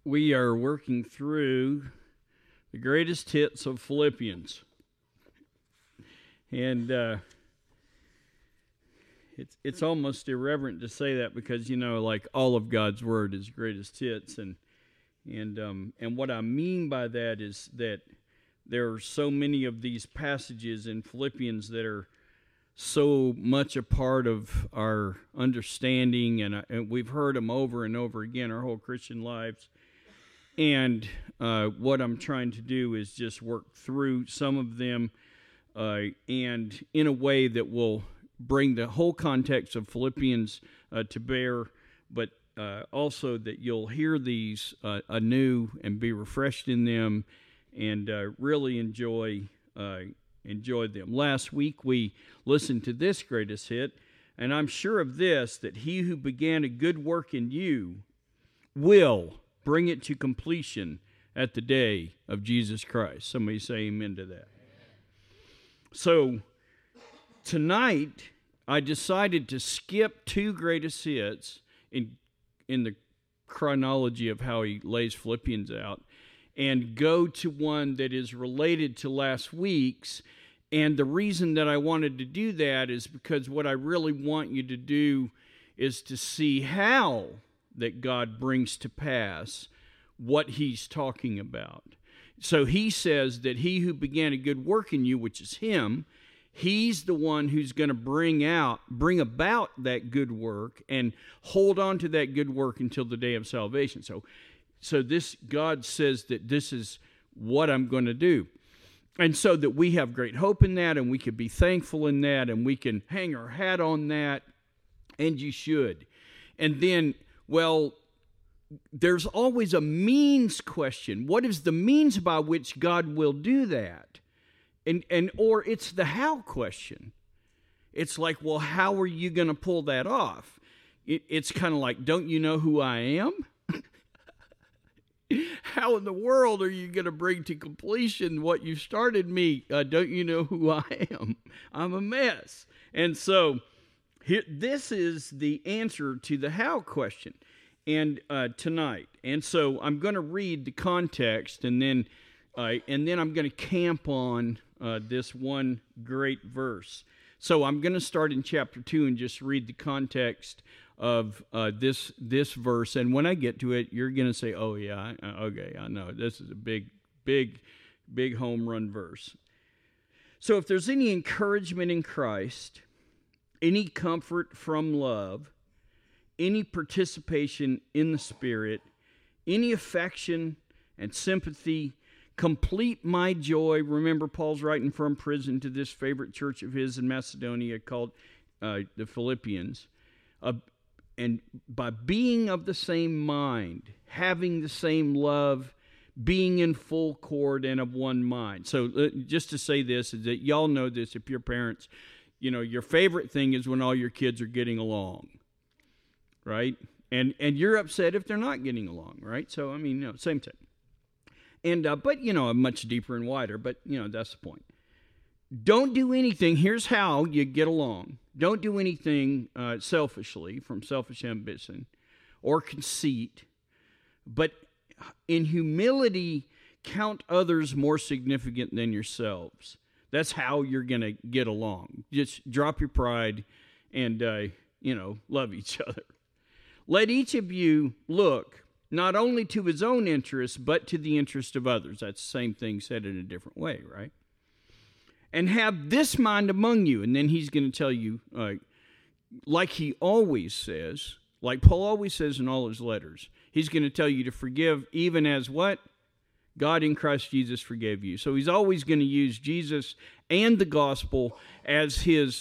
We are working through the greatest hits of Philippians. And it's almost irreverent to say that because, like all of God's Word is greatest hits. And what I mean by that is that there are so many of these passages in Philippians that are so much a part of our understanding, and we've heard them over and over again our whole Christian lives. And what I'm trying to do is just work through some of them and in a way that will bring the whole context of Philippians to bear, but also that you'll hear these anew and be refreshed in them and really enjoy them. Last week we listened to this greatest hit, and I'm sure of this, that he who began a good work in you will bring it to completion at the day of Jesus Christ. Somebody say amen to that. So tonight I decided to skip two greatest hits in the chronology of how he lays Philippians out and go to one that is related to last week's. And the reason that I wanted to do that is because what I really want you to do is to see how that God brings to pass what he's talking about. So he says that he who began a good work in you, which is him, he's the one who's going to bring about that good work and hold on to that good work until the day of salvation. So this, God says that this is what I'm going to do. And so that we have great hope in that, and we can be thankful in that, and we can hang our hat on that, and you should. And then, well, there's always a means question. What is the means by which God will do that? Or it's the how question. It's like, well, how are you going to pull that off? It's kind of like, don't you know who I am? How in the world are you going to bring to completion what you started me? Don't you know who I am? I'm a mess. And so this is the answer to the how question tonight. And so I'm going to read the context, and then I'm going to camp on this one great verse. So I'm going to start in chapter 2 and just read the context of this verse, and when I get to it, you're going to say, "Oh yeah, okay, I know this is a big home run verse." So, if there's any encouragement in Christ, any comfort from love, any participation in the Spirit, any affection and sympathy, complete my joy. Remember, Paul's writing from prison to this favorite church of his in Macedonia called the Philippians. And by being of the same mind, having the same love, being in full accord and of one mind. So just to say this, is that y'all know this if you're parents, your favorite thing is when all your kids are getting along, right? And you're upset if they're not getting along, right? So, same thing. And, but, much deeper and wider, but, that's the point. Don't do anything. Here's how you get along. Don't do anything selfishly, from selfish ambition or conceit, but in humility count others more significant than yourselves. That's how you're going to get along. Just drop your pride and, love each other. Let each of you look not only to his own interests, but to the interest of others. That's the same thing said in a different way, right? And have this mind among you. And then he's going to tell you, like he always says, like Paul always says in all his letters, he's going to tell you to forgive even as what? God in Christ Jesus forgave you. So he's always going to use Jesus and the gospel as his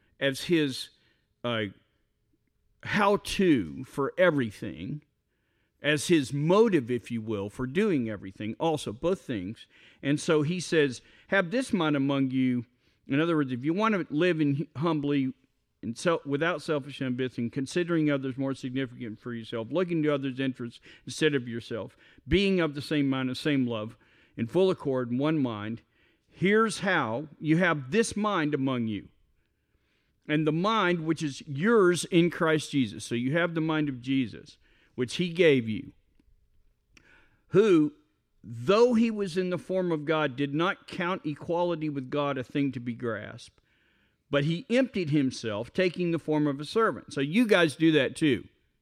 how-to for everything, as his motive, if you will, for doing everything, also, both things. And so he says, have this mind among you. In other words, if you want to live humbly and without selfish ambition, considering others more significant for yourself, looking to others' interests instead of yourself, being of the same mind, the same love, in full accord, in one mind, here's how you have this mind among you. And the mind which is yours in Christ Jesus. So you have the mind of Jesus, which he gave you. who, though he was in the form of God, did not count equality with God a thing to be grasped, but he emptied himself, taking the form of a servant. So you guys do that too.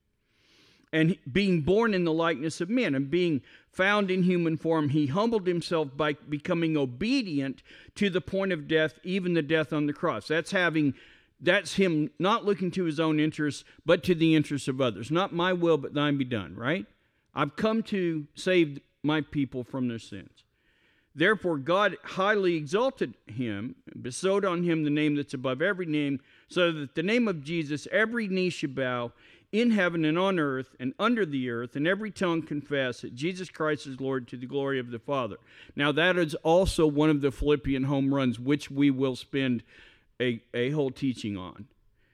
And being born in the likeness of men, and being found in human form, he humbled himself by becoming obedient to the point of death, even the death on the cross. That's him not looking to his own interests, but to the interests of others. Not my will, but thine be done, right? I've come to save my people from their sins. Therefore, God highly exalted him, bestowed on him the name that's above every name, so that the name of Jesus every knee should bow, in heaven and on earth and under the earth, and every tongue confess that Jesus Christ is Lord, to the glory of the Father. Now, that is also one of the Philippian home runs, which we will spend a whole teaching on.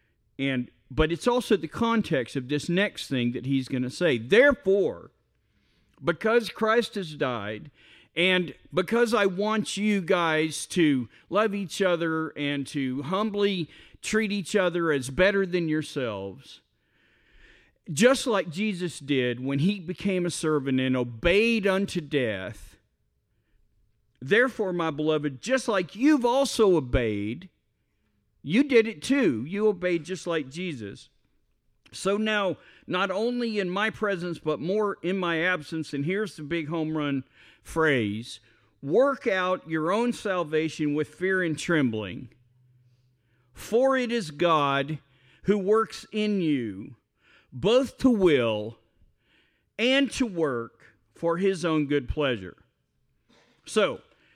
But it's also the context of this next thing that he's going to say. Therefore, because Christ has died, and because I want you guys to love each other and to humbly treat each other as better than yourselves, just like Jesus did when he became a servant and obeyed unto death, therefore, my beloved, just like you've also obeyed, you did it too. You obeyed just like Jesus. So now, not only in my presence, but more in my absence, and here's the big home run phrase, work out your own salvation with fear and trembling, for it is God who works in you, both to will and to work for his own good pleasure. So,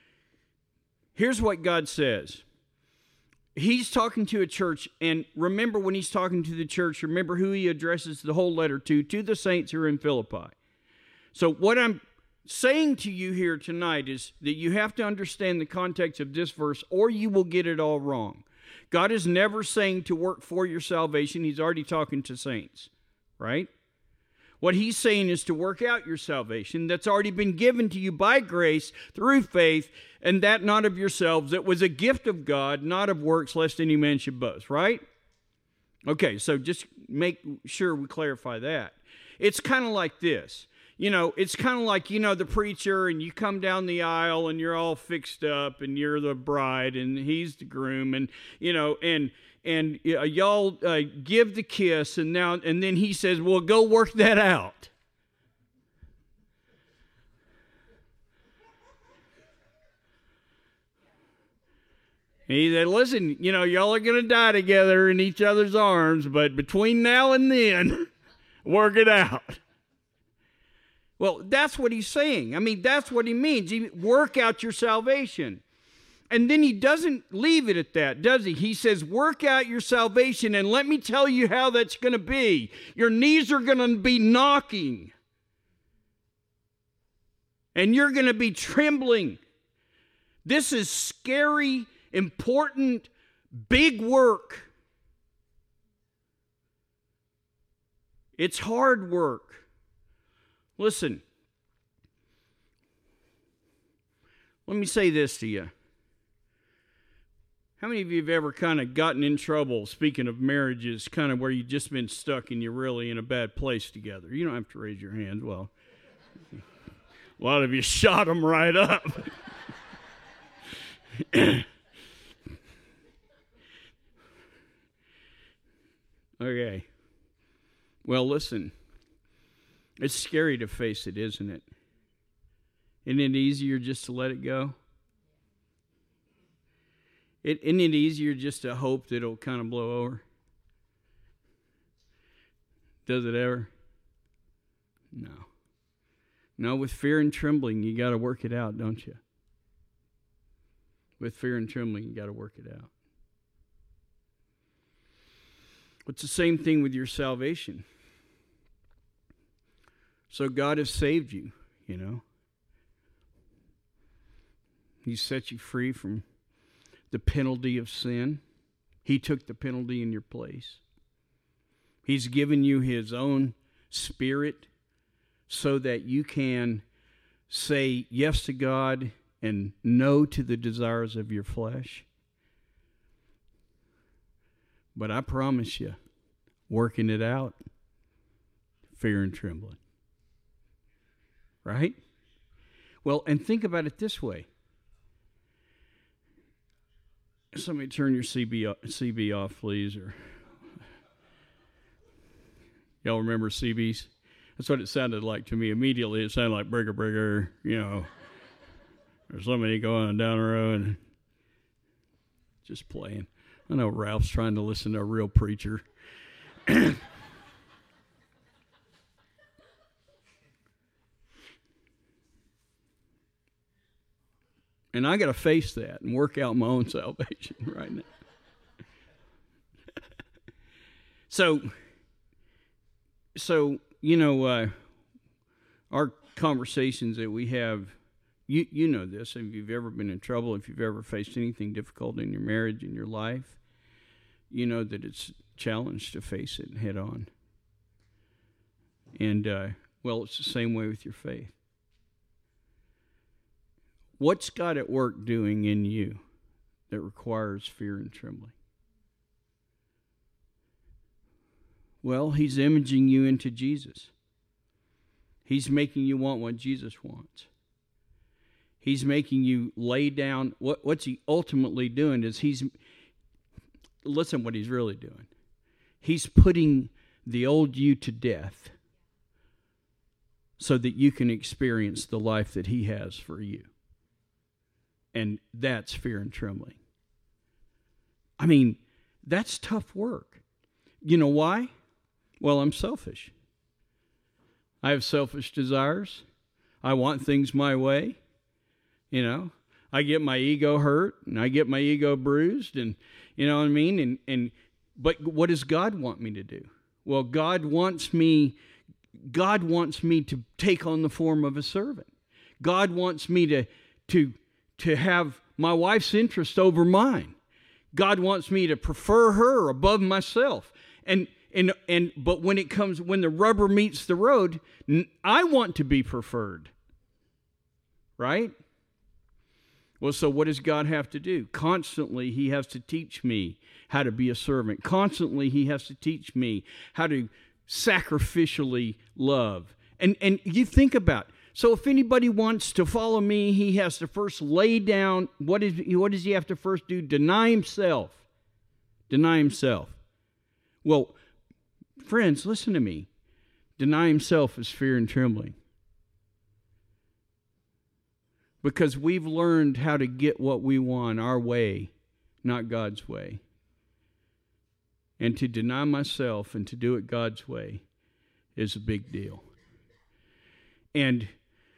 here's what God says. He's talking to a church, and remember when he's talking to the church, remember who he addresses the whole letter to the saints who are in Philippi. So what I'm saying to you here tonight is that you have to understand the context of this verse, or you will get it all wrong. God is never saying to work for your salvation. He's already talking to saints, right? What he's saying is to work out your salvation that's already been given to you by grace through faith, and that not of yourselves. It was a gift of God, not of works, lest any man should boast, right? Okay, so just make sure we clarify that. It's kind of like this. It's kind of like, the preacher, and you come down the aisle and you're all fixed up and you're the bride and he's the groom, and, y'all give the kiss, and then he says, well, go work that out. And he said, listen, y'all are going to die together in each other's arms, but between now and then, work it out. Well, that's what he's saying. I mean, that's what he means. Work out your salvation. And then he doesn't leave it at that, does he? He says, work out your salvation, and let me tell you how that's going to be. Your knees are going to be knocking. And you're going to be trembling. This is scary, important, big work. It's hard work. Listen, let me say this to you. How many of you have ever kind of gotten in trouble, speaking of marriages, kind of where you've just been stuck and you're really in a bad place together? You don't have to raise your hands. Well, a lot of you shot them right up. Okay. Well, listen. It's scary to face it, isn't it? Isn't it easier just to let it go? Isn't it easier just to hope that it'll kind of blow over? Does it ever? No. No, with fear and trembling, you got to work it out, don't you? With fear and trembling, you got to work it out. It's the same thing with your salvation. So God has saved you, He set you free from the penalty of sin. He took the penalty in your place. He's given you His own Spirit so that you can say yes to God and no to the desires of your flesh. But I promise you, working it out, fear and trembling. Right? Well, and think about it this way. Somebody turn your CB off, please. Or y'all remember CBs? That's what it sounded like to me. Immediately, it sounded like brigger, or somebody going down the road and just playing. I know Ralph's trying to listen to a real preacher. And I got to face that and work out my own salvation right now. So our conversations that we have, you know this, if you've ever been in trouble, if you've ever faced anything difficult in your marriage, in your life, you know that it's a challenge to face it head on. And, it's the same way with your faith. What's God at work doing in you that requires fear and trembling? Well, He's imaging you into Jesus. He's making you want what Jesus wants. He's making you lay down. What's He ultimately doing is listen what He's really doing. He's putting the old you to death so that you can experience the life that He has for you. And that's fear and trembling. I mean, that's tough work. You know why? Well, I'm selfish. I have selfish desires. I want things my way. I get my ego hurt and I get my ego bruised, and you know what I mean? But what does God want me to do? Well, God wants me to take on the form of a servant. God wants me to have my wife's interest over mine. God wants me to prefer her above myself. But when the rubber meets the road, I want to be preferred. Right? Well, so what does God have to do? Constantly, He has to teach me how to be a servant. Constantly, He has to teach me how to sacrificially love. And you think about it. So if anybody wants to follow me, he has to first lay down. What does he have to first do? Deny himself. Deny himself. Well, friends, listen to me. Deny himself is fear and trembling. Because we've learned how to get what we want our way, not God's way. And to deny myself and to do it God's way is a big deal. And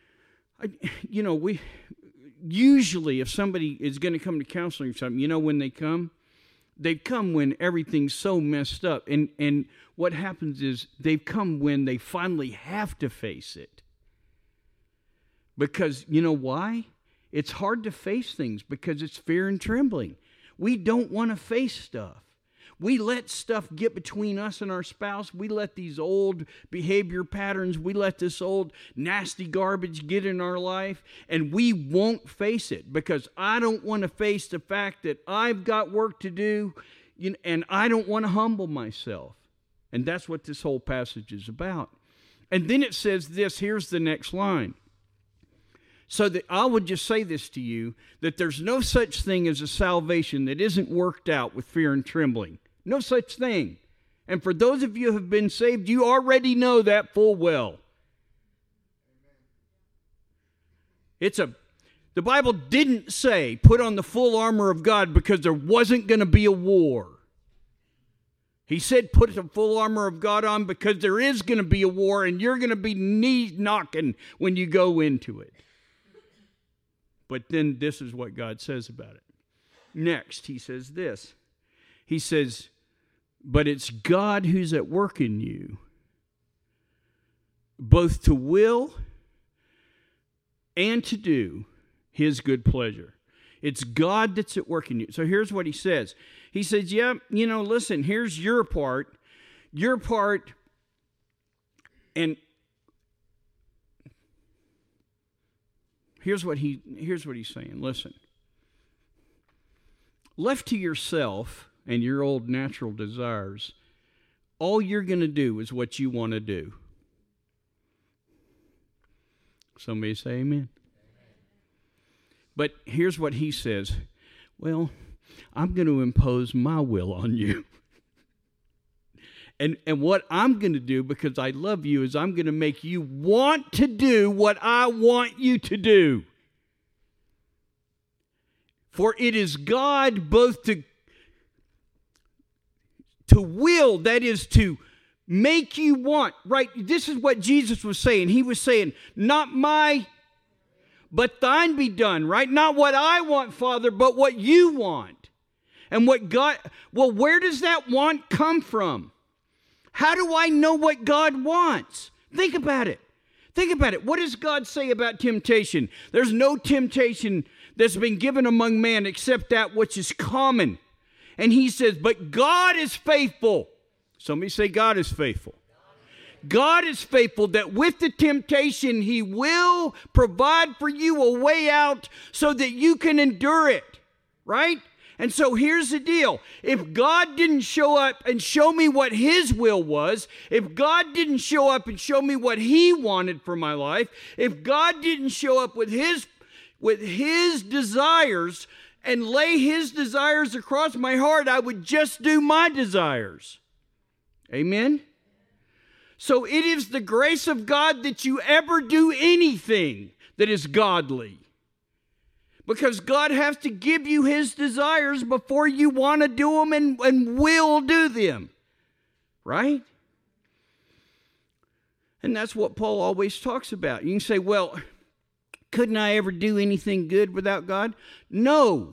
we usually, if somebody is going to come to counseling or something, when they come when everything's so messed up. And what happens is they come when they finally have to face it. Because, you know why? It's hard to face things because it's fear and trembling. We don't want to face stuff. We let stuff get between us and our spouse. We let these old behavior patterns, we let this old nasty garbage get in our life, and we won't face it because I don't want to face the fact that I've got work to do, and I don't want to humble myself. And that's what this whole passage is about. And then it says this, here's the next line. So that I would just say this to you, that there's no such thing as a salvation that isn't worked out with fear and trembling. No such thing. And for those of you who have been saved, you already know that full well. The Bible didn't say put on the full armor of God because there wasn't going to be a war. He said put the full armor of God on because there is going to be a war and you're going to be knee knocking when you go into it. But then this is what God says about it. Next, he says this. He says, but it's God who's at work in you, both to will and to do His good pleasure. It's God that's at work in you. So here's what he says. He says, listen, here's your part. Your part, and here's what he's saying. Listen. Left to yourself and your old natural desires, all you're going to do is what you want to do. Somebody say amen. But here's what he says. Well, I'm going to impose my will on you. And what I'm going to do, because I love you, is I'm going to make you want to do what I want you to do. For it is God both to will, that is to make you want, right? This is what Jesus was saying. He was saying, not my, but thine be done, right? Not what I want, Father, but what you want. And what God, well, where does that want come from? How do I know what God wants? Think about it. Think about it. What does God say about temptation? There's no temptation that's been given among man except that which is common. And he says, but God is faithful. Somebody say God is faithful. God is faithful that with the temptation, he will provide for you a way out so that you can endure it. Right? And so here's the deal. If God didn't show up and show me what his will was, if God didn't show up and show me what he wanted for my life, if God didn't show up with his desires and lay his desires across my heart, I would just do my desires. Amen? So it is the grace of God that you ever do anything that is godly. Because God has to give you his desires before you want to do them and will do them. Right? And that's what Paul always talks about. You can say, well, couldn't I ever do anything good without God? No.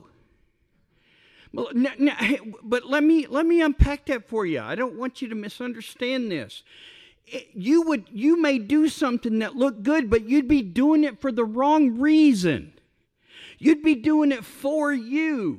But let me unpack that for you. I don't want you to misunderstand this. You may do something that looked good, but you'd be doing it for the wrong reason. You'd be doing it for you.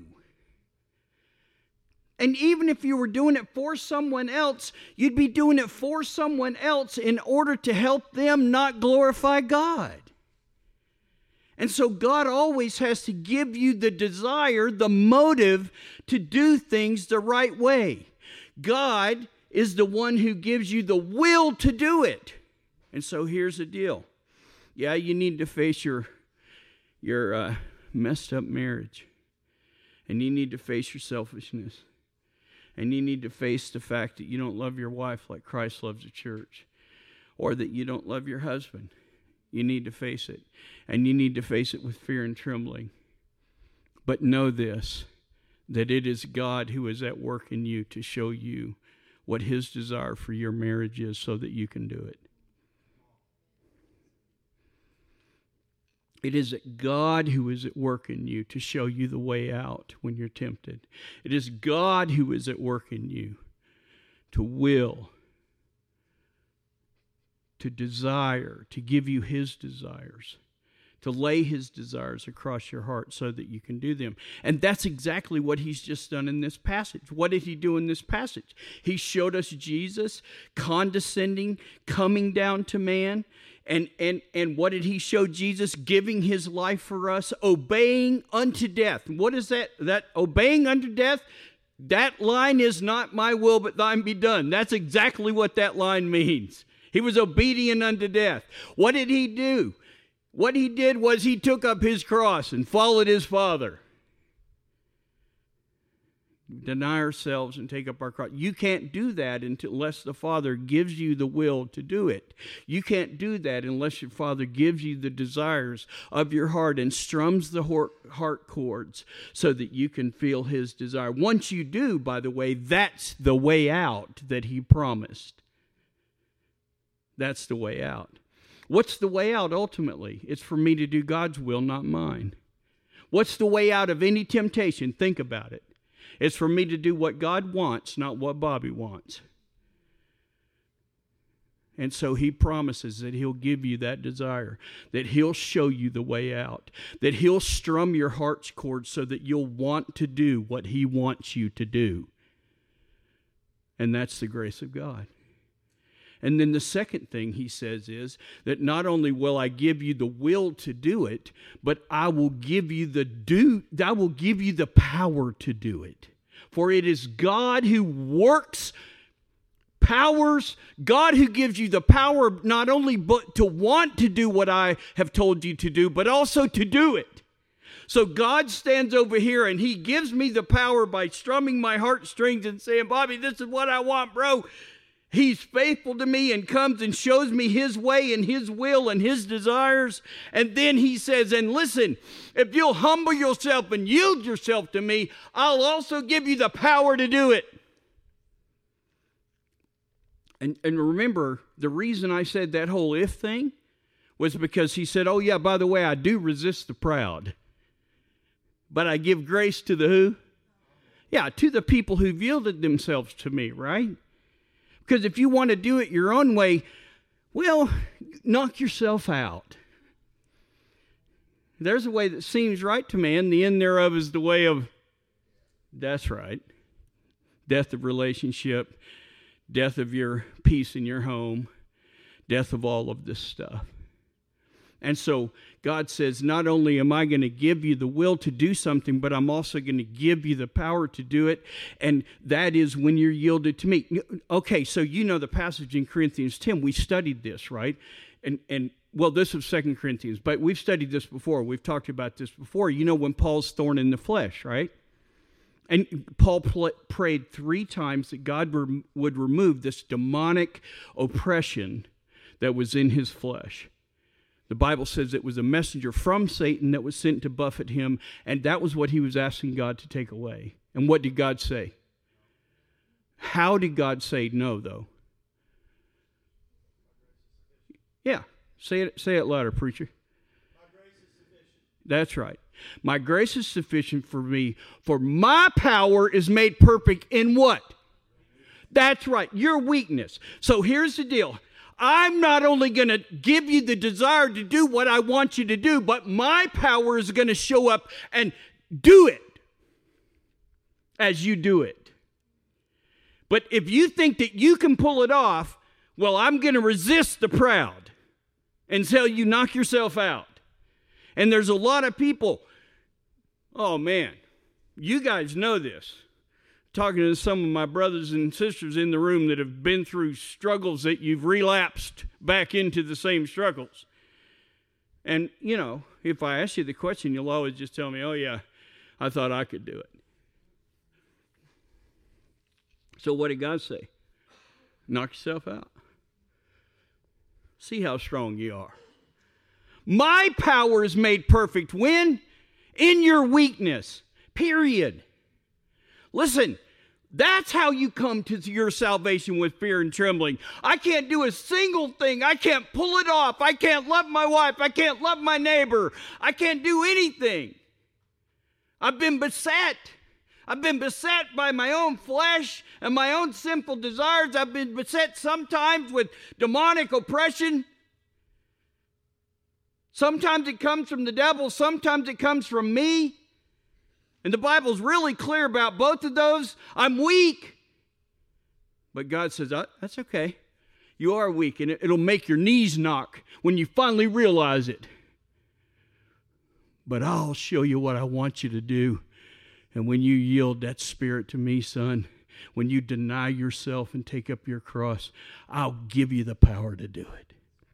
And even if you were doing it for someone else, you'd be doing it for someone else in order to help them not glorify God. And so God always has to give you the desire, the motive to do things the right way. God is the one who gives you the will to do it. And so here's the deal. Yeah, you need to face your messed up marriage. And you need to face your selfishness. And you need to face the fact that you don't love your wife like Christ loves the church. Or that you don't love your husband. You need to face it. And you need to face it with fear and trembling. But know this, that it is God who is at work in you to show you what his desire for your marriage is so that you can do it. It is God who is at work in you to show you the way out when you're tempted. It is God who is at work in you to will, to desire, to give you his desires, to lay his desires across your heart so that you can do them. And that's exactly what he's just done in this passage. What did he do in this passage? He showed us Jesus condescending, coming down to man. And what did he show Jesus? Giving his life for us, obeying unto death. What is that? That obeying unto death? That line is not my will, but thine be done. That's exactly what that line means. He was obedient unto death. What did he do? What he did was he took up his cross and followed his Father. Deny ourselves and take up our cross. You can't do that unless the Father gives you the will to do it. You can't do that unless your Father gives you the desires of your heart and strums the heart chords so that you can feel his desire. Once you do, by the way, that's the way out that he promised. That's the way out. What's the way out ultimately? It's for me to do God's will, not mine. What's the way out of any temptation? Think about it. It's for me to do what God wants, not what Bobby wants. And so he promises that he'll give you that desire, that he'll show you the way out, that he'll strum your heart's chords so that you'll want to do what he wants you to do. And that's the grace of God. And then the second thing he says is that not only will I give you the will to do it, but I will give you the power to do it. For it is God who works powers, God who gives you the power not only but to want to do what I have told you to do, but also to do it. So God stands over here and he gives me the power by strumming my heartstrings and saying, Bobby, this is what I want, bro. He's faithful to me and comes and shows me his way and his will and his desires. And then he says, and listen, if you'll humble yourself and yield yourself to me, I'll also give you the power to do it. And remember, the reason I said that whole if thing was because he said, oh yeah, by the way, I do resist the proud. But I give grace to the who? Yeah, to the people who've yielded themselves to me, right? Because if you want to do it your own way, well, knock yourself out. There's a way that seems right to man. The end thereof is the way of, that's right, death of relationship, death of your peace in your home, death of all of this stuff. And so God says, not only am I going to give you the will to do something, but I'm also going to give you the power to do it. And that is when you're yielded to me. Okay, so you know the passage in Corinthians 10. We studied this, right? And well, this was 2 Corinthians, but we've studied this before. We've talked about this before. You know when Paul's thorn in the flesh, right? And Paul prayed 3 times that God would remove this demonic oppression that was in his flesh. The Bible says it was a messenger from Satan that was sent to buffet him, and that was what he was asking God to take away. And what did God say? How did God say no, though? Yeah, say it louder, preacher. My grace is sufficient. That's right. My grace is sufficient for me, for my power is made perfect in what? That's right, your weakness. So here's the deal. I'm not only going to give you the desire to do what I want you to do, but my power is going to show up and do it as you do it. But if you think that you can pull it off, well, I'm going to resist the proud until you knock yourself out. And there's a lot of people, oh man, you guys know this. Talking to some of my brothers and sisters in the room that have been through struggles that you've relapsed back into the same struggles. And, you know, if I ask you the question, you'll always just tell me, oh yeah, I thought I could do it. So what did God say? Knock yourself out. See how strong you are. My power is made perfect when? In your weakness. Period. Listen, that's how you come to your salvation, with fear and trembling. I can't do a single thing. I can't pull it off. I can't love my wife. I can't love my neighbor. I can't do anything. I've been beset. I've been beset by my own flesh and my own sinful desires. I've been beset sometimes with demonic oppression. Sometimes it comes from the devil. Sometimes it comes from me. And the Bible's really clear about both of those. I'm weak. But God says, that's okay. You are weak, and it'll make your knees knock when you finally realize it. But I'll show you what I want you to do. And when you yield that spirit to me, son, when you deny yourself and take up your cross, I'll give you the power to do it.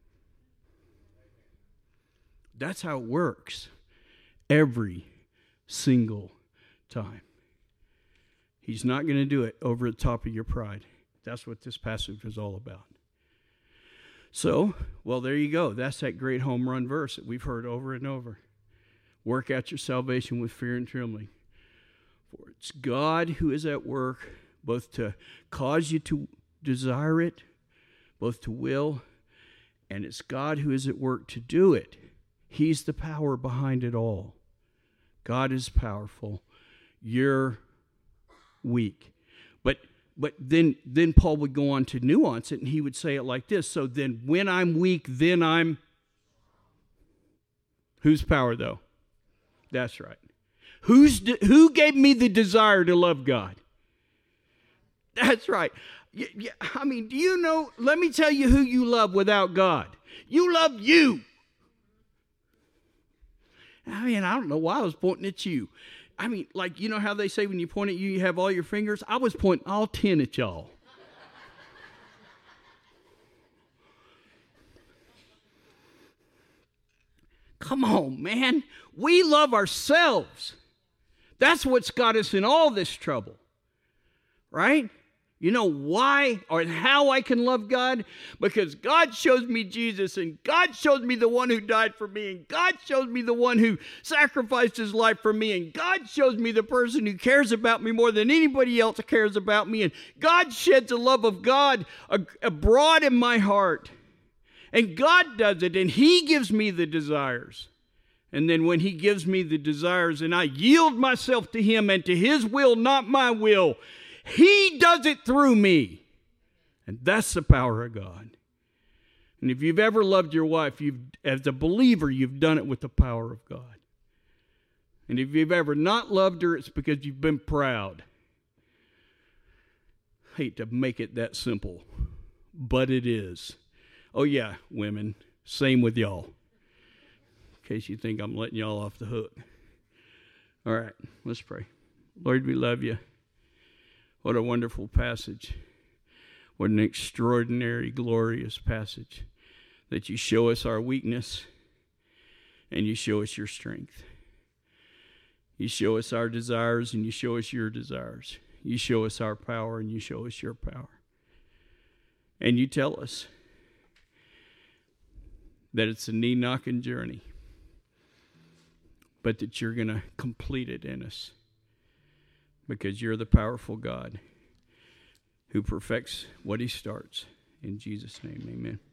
That's how it works every single time. He's not going to do it over the top of your pride. That's what this passage is all about. So, well, there you go. That's that great home run verse that we've heard over and over. Work out your salvation with fear and trembling. For it's God who is at work, both to cause you to desire it, both to will, and it's God who is at work to do it. He's the power behind it all. God is powerful. You're weak. But then Paul would go on to nuance it, and he would say it like this. So then when I'm weak, then I'm... Whose power, though? That's right. Who gave me the desire to love God? That's right. I mean, do you know... Let me tell you who you love without God. You love you. I mean, I don't know why I was pointing at you. I mean, like, you know how they say when you point at you, you have all your fingers? I was pointing all 10 at y'all. Come on, man. We love ourselves. That's what's got us in all this trouble. Right? You know why or how I can love God? Because God shows me Jesus, and God shows me the one who died for me, and God shows me the one who sacrificed his life for me, and God shows me the person who cares about me more than anybody else cares about me, and God sheds the love of God abroad in my heart. And God does it, and he gives me the desires. And then when he gives me the desires and I yield myself to him and to his will, not my will, he does it through me. And that's the power of God. And if you've ever loved your wife, as a believer, you've done it with the power of God. And if you've ever not loved her, it's because you've been proud. I hate to make it that simple, but it is. Oh yeah, women, same with y'all. In case you think I'm letting y'all off the hook. All right, let's pray. Lord, we love you. What a wonderful passage. What an extraordinary, glorious passage. That you show us our weakness and you show us your strength. You show us our desires and you show us your desires. You show us our power and you show us your power. And you tell us that it's a knee-knocking journey, but that you're going to complete it in us. Because you're the powerful God who perfects what he starts. In Jesus' name, amen.